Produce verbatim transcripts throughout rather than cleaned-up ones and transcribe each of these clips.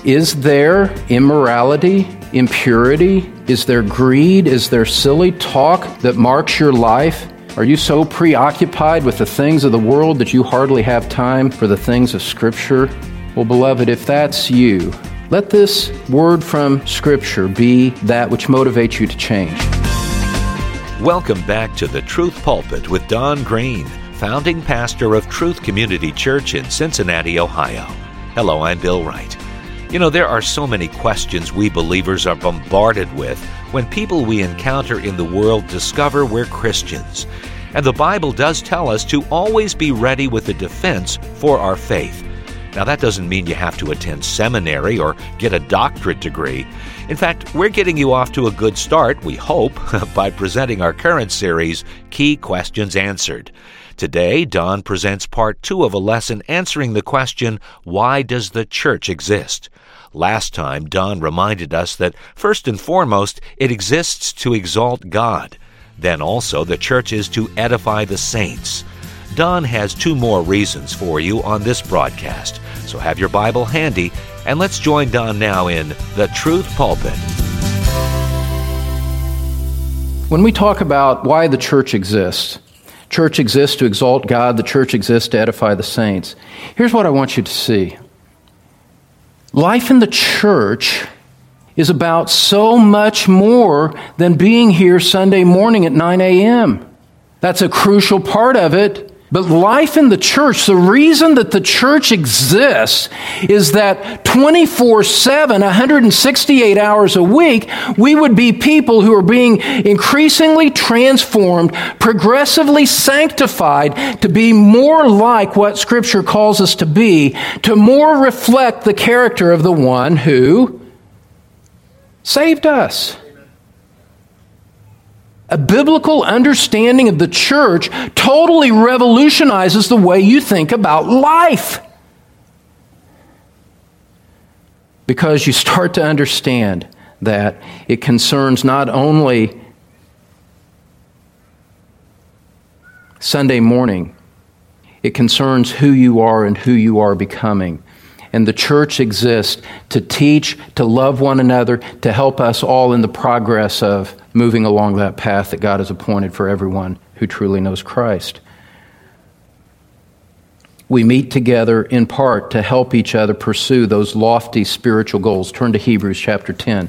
Is there immorality, impurity? Is there greed? Is there silly talk that marks your life? Are you so preoccupied with the things of the world that you hardly have time for the things of Scripture? Well, beloved, if that's you, let this word from Scripture be that which motivates you to change. Welcome back to the Truth Pulpit with Don Green, founding pastor of Truth Community Church in Cincinnati, Ohio. Hello, I'm Bill Wright. You know, there are so many questions we believers are bombarded with when people we encounter in the world discover we're Christians. And the Bible does tell us to always be ready with a defense for our faith. Now, that doesn't mean you have to attend seminary or get a doctorate degree. In fact, we're getting you off to a good start, we hope, by presenting our current series, Key Questions Answered. Today, Don presents part two of a lesson answering the question, why does the church exist? Last time, Don reminded us that, first and foremost, it exists to exalt God. Then also, the church is to edify the saints. Don has two more reasons for you on this broadcast, so have your Bible handy, and let's join Don now in The Truth Pulpit. When we talk about why the church exists, church exists to exalt God, the church exists to edify the saints. Here's what I want you to see. Life in the church is about so much more than being here Sunday morning at nine a.m. That's a crucial part of it. But life in the church, the reason that the church exists is that twenty-four seven, one hundred sixty-eight hours a week, we would be people who are being increasingly transformed, progressively sanctified to be more like what Scripture calls us to be, to more reflect the character of the one who saved us. A biblical understanding of the church totally revolutionizes the way you think about life. Because you start to understand that it concerns not only Sunday morning, it concerns who you are and who you are becoming. And the church exists to teach, to love one another, to help us all in the progress of moving along that path that God has appointed for everyone who truly knows Christ. We meet together in part to help each other pursue those lofty spiritual goals. Turn to Hebrews chapter ten.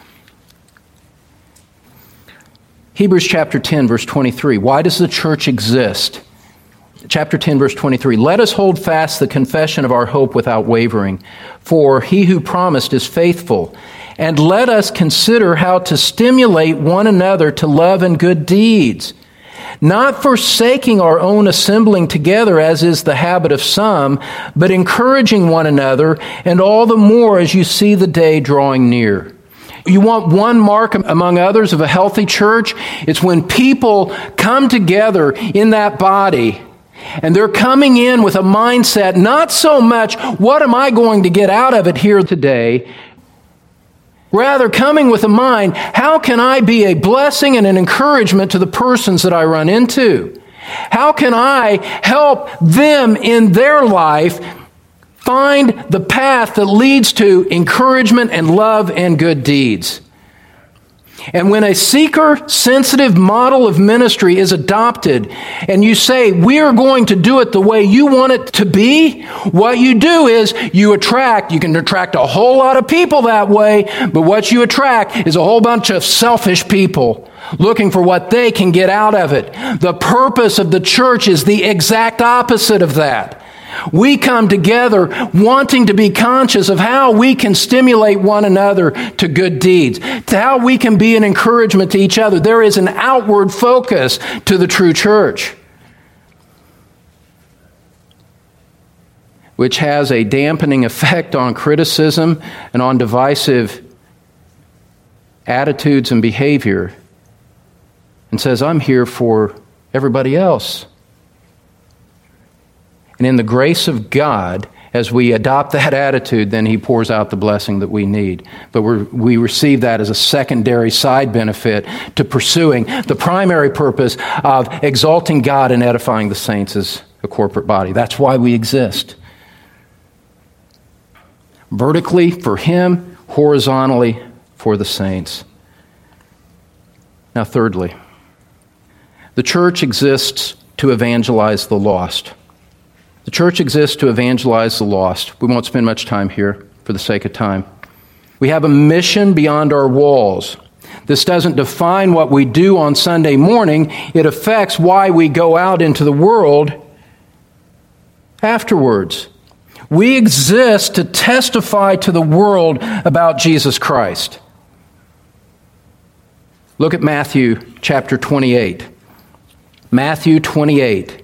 Hebrews chapter ten, verse twenty-three. Why does the church exist? Chapter ten, verse twenty-three, let us hold fast the confession of our hope without wavering, for he who promised is faithful. And let us consider how to stimulate one another to love and good deeds, not forsaking our own assembling together as is the habit of some, but encouraging one another, and all the more as you see the day drawing near. You want one mark among others of a healthy church? It's when people come together in that body, and they're coming in with a mindset, not so much, what am I going to get out of it here today? Rather, coming with a mind, how can I be a blessing and an encouragement to the persons that I run into? How can I help them in their life find the path that leads to encouragement and love and good deeds? And when a seeker-sensitive model of ministry is adopted, and you say, we are going to do it the way you want it to be, what you do is you attract, you can attract a whole lot of people that way, but what you attract is a whole bunch of selfish people looking for what they can get out of it. The purpose of the church is the exact opposite of that. We come together wanting to be conscious of how we can stimulate one another to good deeds, to how we can be an encouragement to each other. There is an outward focus to the true church, which has a dampening effect on criticism and on divisive attitudes and behavior, and says, I'm here for everybody else. And in the grace of God, as we adopt that attitude, then He pours out the blessing that we need. But we're, we receive that as a secondary side benefit to pursuing the primary purpose of exalting God and edifying the saints as a corporate body. That's why we exist. vertically for him, horizontally for the saints. Now, thirdly, the church exists to evangelize the lost. The church exists to evangelize the lost. We won't spend much time here for the sake of time. We have a mission beyond our walls. This doesn't define what we do on Sunday morning. It affects why we go out into the world afterwards. We exist to testify to the world about Jesus Christ. Look at Matthew chapter twenty-eight. Matthew twenty-eight.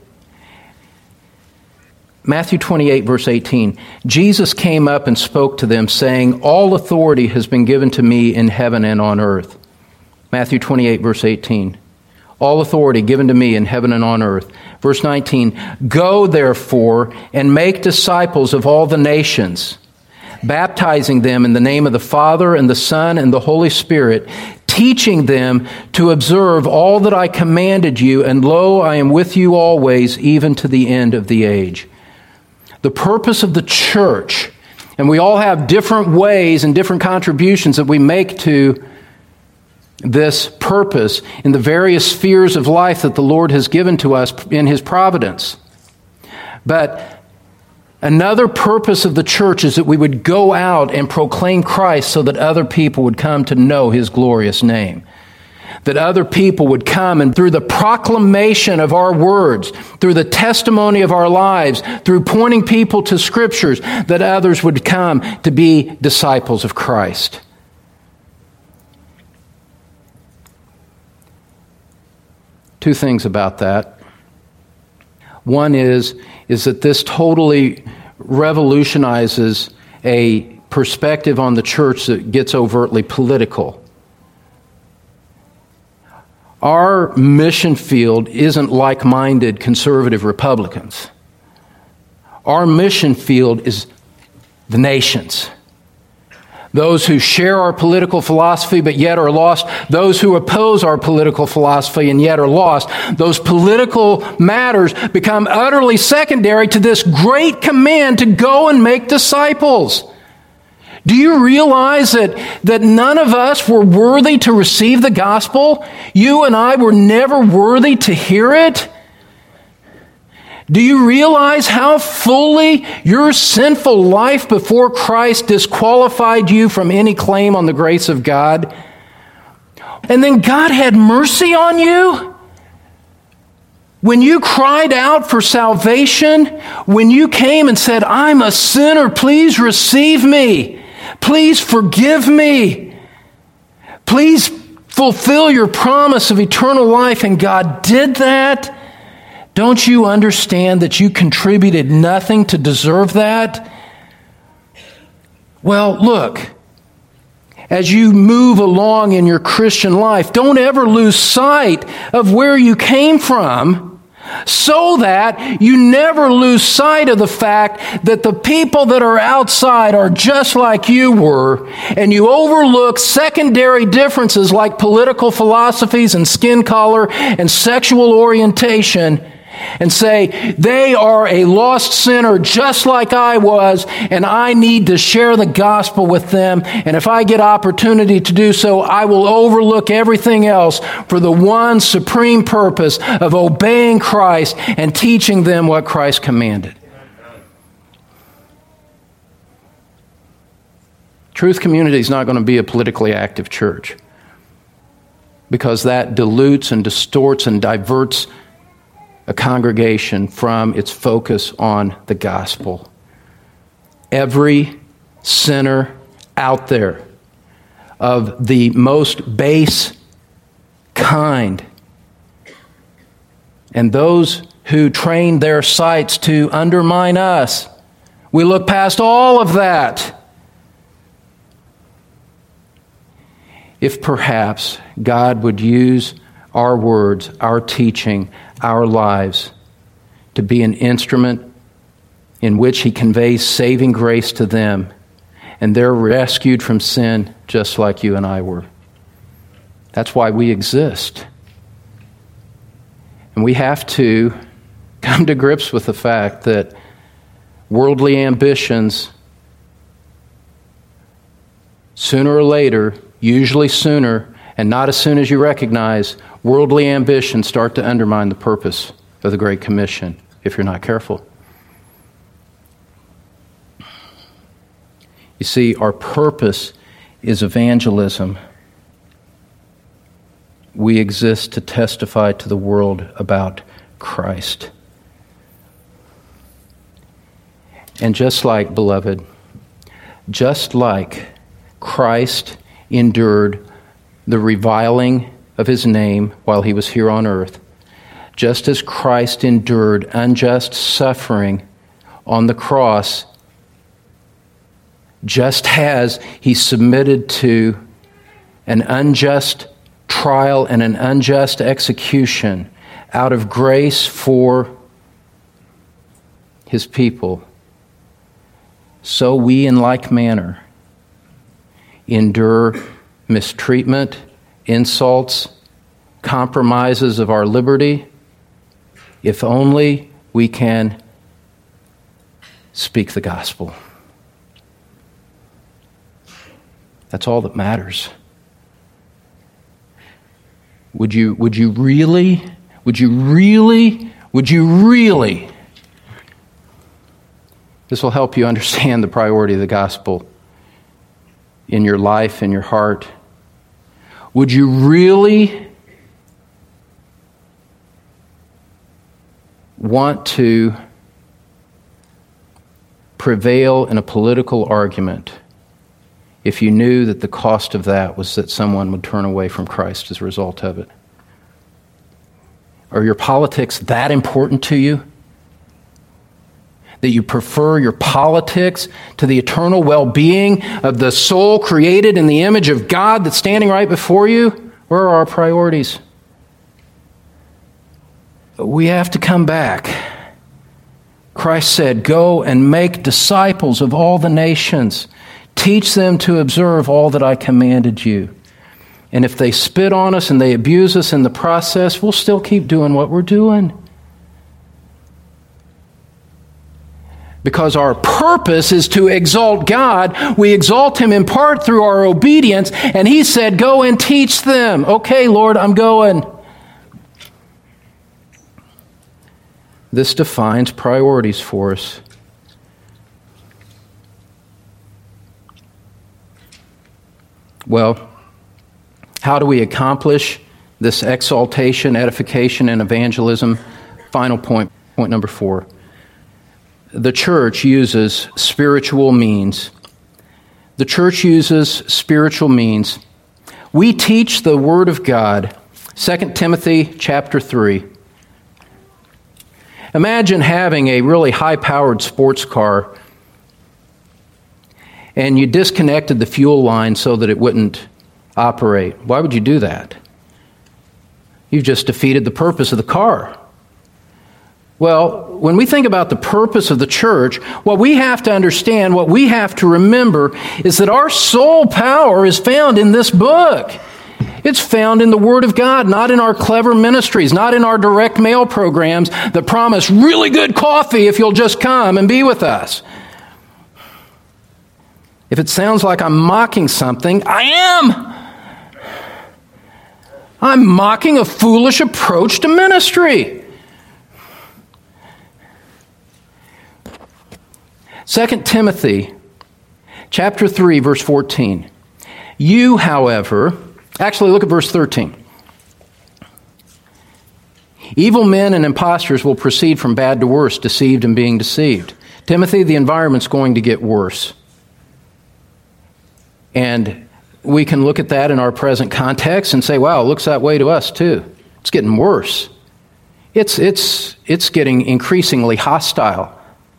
Matthew twenty-eight, verse eighteen. Jesus came up and spoke to them, saying, "All authority has been given to me in heaven and on earth." Matthew twenty-eight, verse eighteen. All authority given to me in heaven and on earth. Verse nineteen. Go, therefore, and make disciples of all the nations, baptizing them in the name of the Father and the Son and the Holy Spirit, teaching them to observe all that I commanded you, and lo, I am with you always, even to the end of the age. The purpose of the church, and we all have different ways and different contributions that we make to this purpose in the various spheres of life that the Lord has given to us in His providence. But another purpose of the church is that we would go out and proclaim Christ so that other people would come to know His glorious name. That other people would come and through the proclamation of our words, through the testimony of our lives, through pointing people to Scriptures, that others would come to be disciples of Christ. Two things about that. One is, is that this totally revolutionizes a perspective on the church that gets overtly political. Our mission field isn't like-minded conservative Republicans. Our mission field is the nations. Those who share our political philosophy but yet are lost. Those who oppose our political philosophy and yet are lost. Those political matters become utterly secondary to this great command to go and make disciples. Do you realize that, that none of us were worthy to receive the gospel? You and I were never worthy to hear it? Do you realize how fully your sinful life before Christ disqualified you from any claim on the grace of God? And then God had mercy on you? When you cried out for salvation, when you came and said, "I'm a sinner, please receive me. Please forgive me. Please fulfill your promise of eternal life," and God did that, don't you understand that you contributed nothing to deserve that? Well, look, as you move along in your Christian life, don't ever lose sight of where you came from, so that you never lose sight of the fact that the people that are outside are just like you were, and you overlook secondary differences like political philosophies and skin color and sexual orientation, and say, they are a lost sinner just like I was, and I need to share the gospel with them. And if I get opportunity to do so, I will overlook everything else for the one supreme purpose of obeying Christ and teaching them what Christ commanded. Truth Community is not going to be a politically active church, because that dilutes and distorts and diverts a congregation from its focus on the gospel. Every sinner out there of the most base kind, and those who train their sights to undermine us, we look past all of that. If perhaps God would use our words, our teaching, our lives to be an instrument in which He conveys saving grace to them, and they're rescued from sin just like you and I were. That's why we exist. And we have to come to grips with the fact that worldly ambitions sooner or later, usually sooner, and not as soon as you recognize, worldly ambitions start to undermine the purpose of the Great Commission if you're not careful. You see, our purpose is evangelism. We exist to testify to the world about Christ. And just like, beloved, just like Christ endured the reviling of his name while he was here on earth, just as Christ endured unjust suffering on the cross, just as he submitted to an unjust trial and an unjust execution out of grace for his people, so we in like manner endure mistreatment, insults, compromises of our liberty, if only we can speak the gospel. That's all that matters. Would you, would you really, would you really, would you really, this will help you understand the priority of the gospel in your life, in your heart. Would you really want to prevail in a political argument if you knew that the cost of that was that someone would turn away from Christ as a result of it? Are your politics that important to you? That you prefer your politics to the eternal well-being of the soul created in the image of God that's standing right before you? Where are our priorities? We have to come back. Christ said, "Go and make disciples of all the nations. Teach them to observe all that I commanded you." And if they spit on us and they abuse us in the process, we'll still keep doing what we're doing. Because our purpose is to exalt God. We exalt Him in part through our obedience. And He said, "Go and teach them." Okay, Lord, I'm going. This defines priorities for us. Well, how do we accomplish this exaltation, edification, and evangelism? Final point, point number four. The church uses spiritual means. The church uses spiritual means. We teach the Word of God. Second Timothy chapter three. Imagine having a really high-powered sports car and you disconnected the fuel line so that it wouldn't operate. Why would you do that? You've just defeated the purpose of the car. Well, when we think about the purpose of the church, what we have to understand, what we have to remember, is that our sole power is found in this book. It's found in the Word of God, not in our clever ministries, not in our direct mail programs that promise really good coffee if you'll just come and be with us. If it sounds like I'm mocking something, I am. I'm mocking a foolish approach to ministry. Second Timothy chapter three, verse fourteen. You, however, actually look at verse thirteen. Evil men and impostors will proceed from bad to worse, deceived and being deceived. Timothy, the environment's going to get worse. And we can look at that in our present context and say, wow, it looks that way to us too. It's getting worse. It's, it's, it's getting increasingly hostile.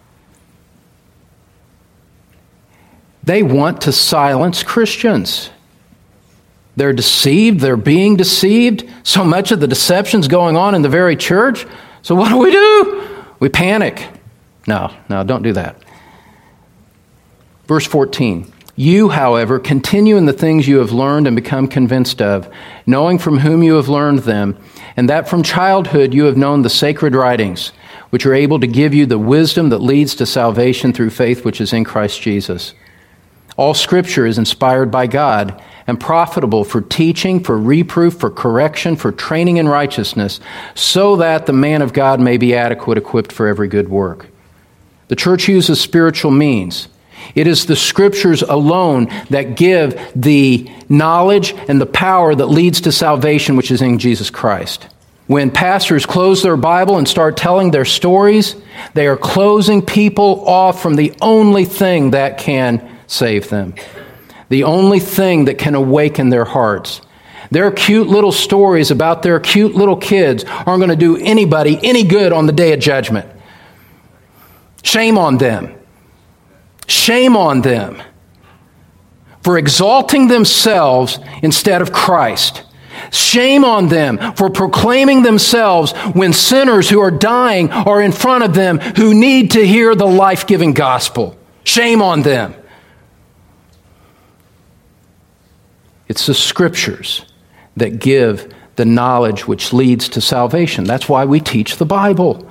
They want to silence Christians. They're deceived. They're being deceived. So much of the deception's going on in the very church. So what do we do? We panic. No, no, don't do that. Verse fourteen. You, however, continue in the things you have learned and become convinced of, knowing from whom you have learned them, and that from childhood you have known the sacred writings, which are able to give you the wisdom that leads to salvation through faith which is in Christ Jesus. All Scripture is inspired by God and profitable for teaching, for reproof, for correction, for training in righteousness, so that the man of God may be adequate, equipped for every good work. The church uses spiritual means. It is the Scriptures alone that give the knowledge and the power that leads to salvation, which is in Jesus Christ. When pastors close their Bible and start telling their stories, they are closing people off from the only thing that can save them, the only thing that can awaken their hearts. Their cute little stories about their cute little kids aren't going to do anybody any good on the day of judgment. Shame on them. Shame on them for exalting themselves instead of Christ. Shame on them for proclaiming themselves when sinners who are dying are in front of them who need to hear the life-giving gospel. Shame on them. It's the Scriptures that give the knowledge which leads to salvation. That's why we teach the Bible.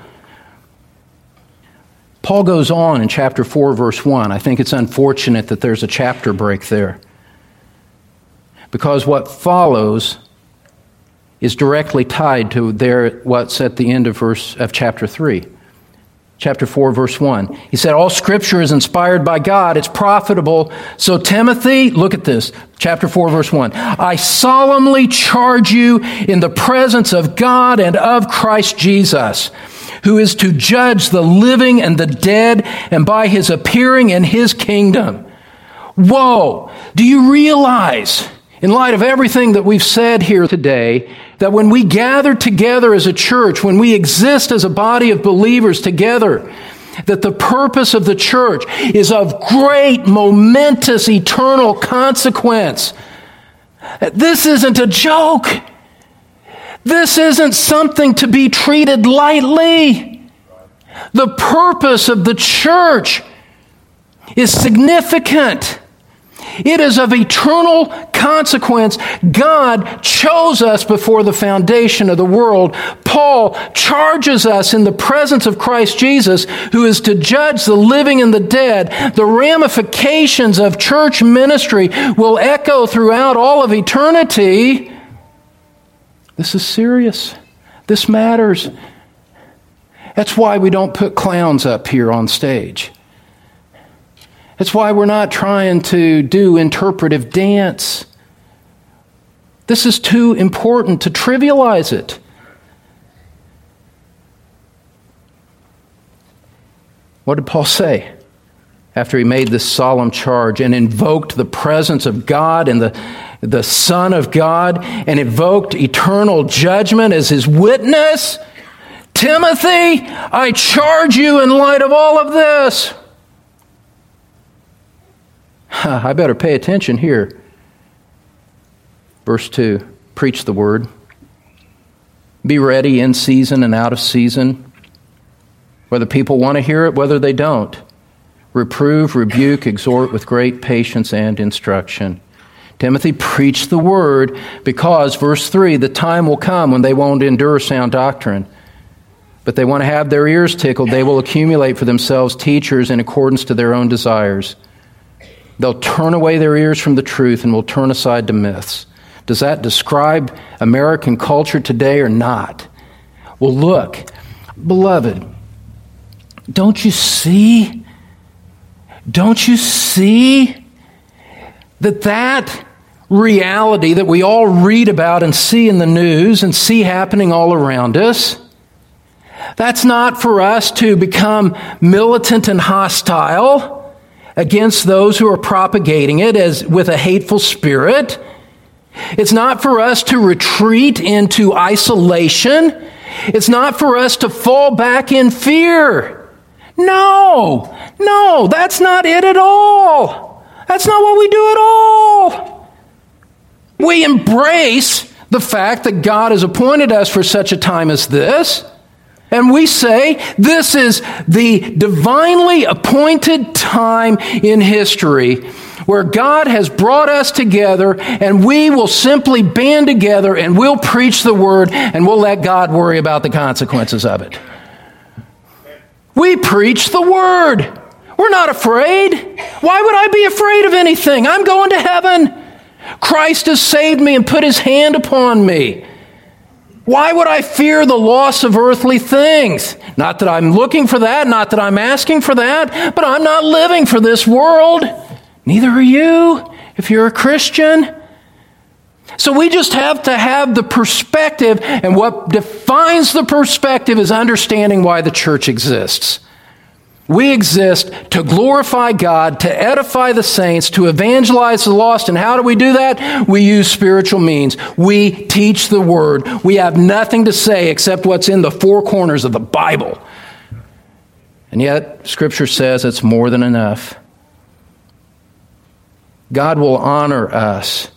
Paul goes on in chapter four, verse one. I think it's unfortunate that there's a chapter break there, because what follows is directly tied to there what's at the end of verse of chapter three. Chapter four, verse one. He said, all Scripture is inspired by God. It's profitable. So Timothy, look at this. Chapter four, verse one. I solemnly charge you in the presence of God and of Christ Jesus, who is to judge the living and the dead, and by his appearing in his kingdom. Whoa! Do you realize, in light of everything that we've said here today, that when we gather together as a church, when we exist as a body of believers together, that the purpose of the church is of great, momentous, eternal consequence? This isn't a joke. This isn't something to be treated lightly. The purpose of the church is significant. It is of eternal consequence. God chose us before the foundation of the world. Paul charges us in the presence of Christ Jesus, who is to judge the living and the dead. The ramifications of church ministry will echo throughout all of eternity. This is serious. This matters. That's why we don't put clowns up here on stage. That's why we're not trying to do interpretive dance. This is too important to trivialize it. What did Paul say after he made this solemn charge and invoked the presence of God and the, the Son of God and invoked eternal judgment as his witness? Timothy, I charge you in light of all of this. I better pay attention here. Verse two, preach the word. Be ready in season and out of season, whether people want to hear it, whether they don't. Reprove, rebuke, exhort with great patience and instruction. Timothy, preach the word, because, verse three, the time will come when they won't endure sound doctrine, but they want to have their ears tickled. They will accumulate for themselves teachers in accordance to their own desires. They'll turn away their ears from the truth and will turn aside to myths. Does that describe American culture today or not? Well, look, beloved, don't you see? Don't you see that that reality that we all read about and see in the news and see happening all around us, that's not for us to become militant and hostile against those who are propagating it as with a hateful spirit. It's not for us to retreat into isolation. It's not for us to fall back in fear. No, no, that's not it at all. That's not what we do at all. We embrace the fact that God has appointed us for such a time as this. And we say this is the divinely appointed time in history where God has brought us together, and we will simply band together and we'll preach the word and we'll let God worry about the consequences of it. We preach the word. We're not afraid. Why would I be afraid of anything? I'm going to heaven. Christ has saved me and put his hand upon me. Why would I fear the loss of earthly things? Not that I'm looking for that, not that I'm asking for that, but I'm not living for this world. Neither are you, if you're a Christian. So we just have to have the perspective, and what defines the perspective is understanding why the church exists. We exist to glorify God, to edify the saints, to evangelize the lost. And how do we do that? We use spiritual means. We teach the Word. We have nothing to say except what's in the four corners of the Bible. And yet, Scripture says it's more than enough. God will honor us.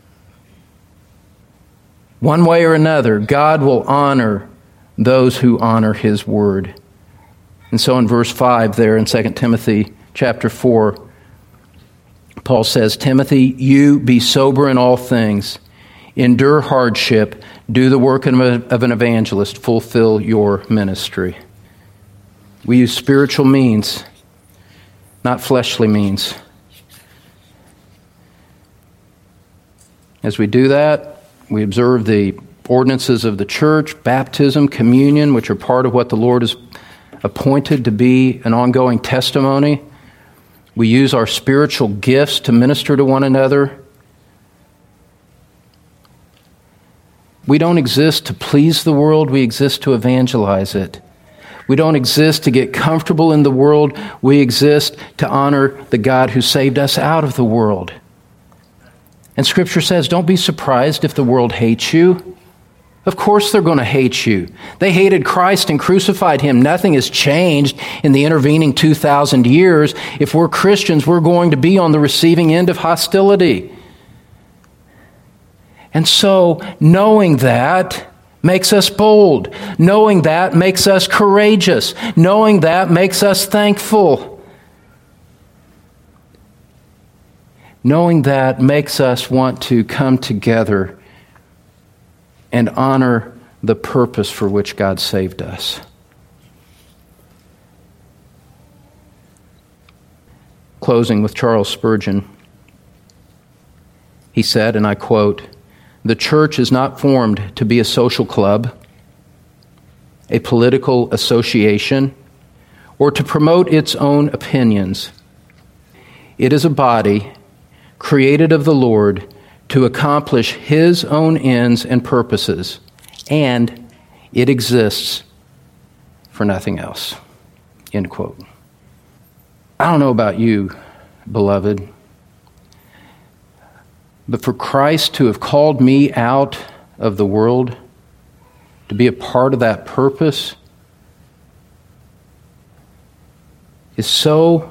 One way or another, God will honor those who honor His Word. And so in verse five there in Second Timothy chapter four, Paul says, Timothy, you be sober in all things, endure hardship, do the work of an evangelist, fulfill your ministry. We use spiritual means, not fleshly means. As we do that, we observe the ordinances of the church, baptism, communion, which are part of what the Lord has appointed to be an ongoing testimony. We use our spiritual gifts to minister to one another. We don't exist to please the world, we exist to evangelize it. We don't exist to get comfortable in the world, we exist to honor the God who saved us out of the world. And Scripture says, don't be surprised if the world hates you. Of course they're going to hate you. They hated Christ and crucified Him. Nothing has changed in the intervening two thousand years. If we're Christians, we're going to be on the receiving end of hostility. And so, knowing that makes us bold. Knowing that makes us courageous. Knowing that makes us thankful. Knowing that makes us want to come together and honor the purpose for which God saved us. Closing with Charles Spurgeon, he said, and I quote, "The church is not formed to be a social club, a political association, or to promote its own opinions. It is a body created of the Lord to accomplish His own ends and purposes, and it exists for nothing else." End quote. I don't know about you, beloved, but for Christ to have called me out of the world, to be a part of that purpose, is so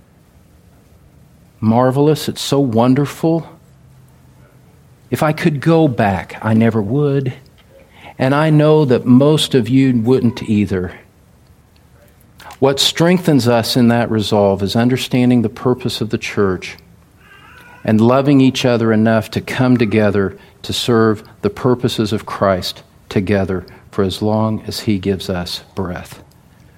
marvelous, it's so wonderful. If I could go back, I never would. And I know that most of you wouldn't either. What strengthens us in that resolve is understanding the purpose of the church and loving each other enough to come together to serve the purposes of Christ together for as long as He gives us breath.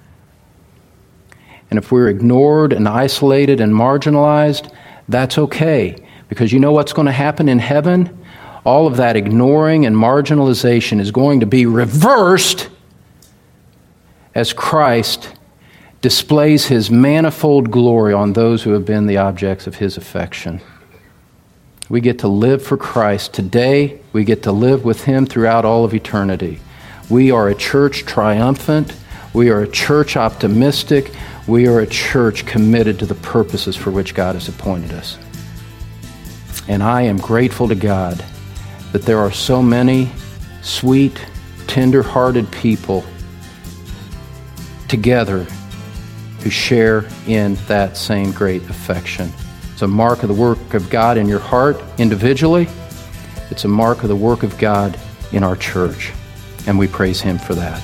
And if we're ignored and isolated and marginalized, that's okay. Because you know what's going to happen in heaven? All of that ignoring and marginalization is going to be reversed as Christ displays His manifold glory on those who have been the objects of His affection. We get to live for Christ today. We get to live with Him throughout all of eternity. We are a church triumphant. We are a church optimistic. We are a church committed to the purposes for which God has appointed us. And I am grateful to God that there are so many sweet, tender-hearted people together who share in that same great affection. It's a mark of the work of God in your heart individually. It's a mark of the work of God in our church. And we praise Him for that.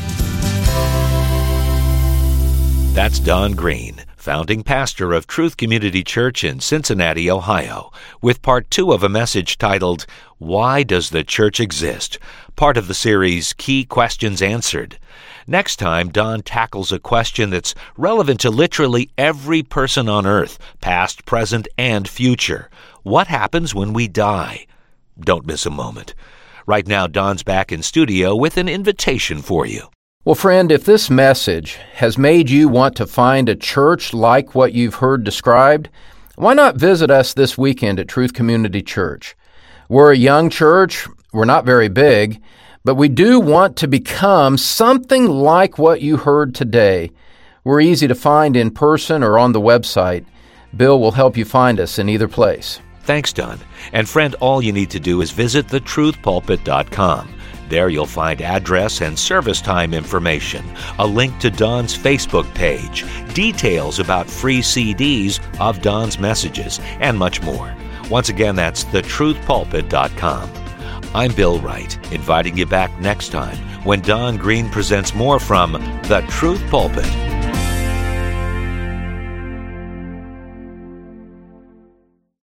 That's Don Green, founding pastor of Truth Community Church in Cincinnati, Ohio, with part two of a message titled, Why Does the Church Exist? part of the series Key Questions Answered. Next time, Don tackles a question that's relevant to literally every person on earth, past, present, and future. What happens when we die? Don't miss a moment. Right now, Don's back in studio with an invitation for you. Well, friend, if this message has made you want to find a church like what you've heard described, why not visit us this weekend at Truth Community Church? We're a young church. We're not very big, but we do want to become something like what you heard today. We're easy to find in person or on the website. Bill will help you find us in either place. Thanks, Don. And friend, all you need to do is visit the truth pulpit dot com. There you'll find address and service time information, a link to Don's Facebook page, details about free C Ds of Don's messages, and much more. Once again, that's the truth pulpit dot com. I'm Bill Wright, inviting you back next time when Don Green presents more from The Truth Pulpit.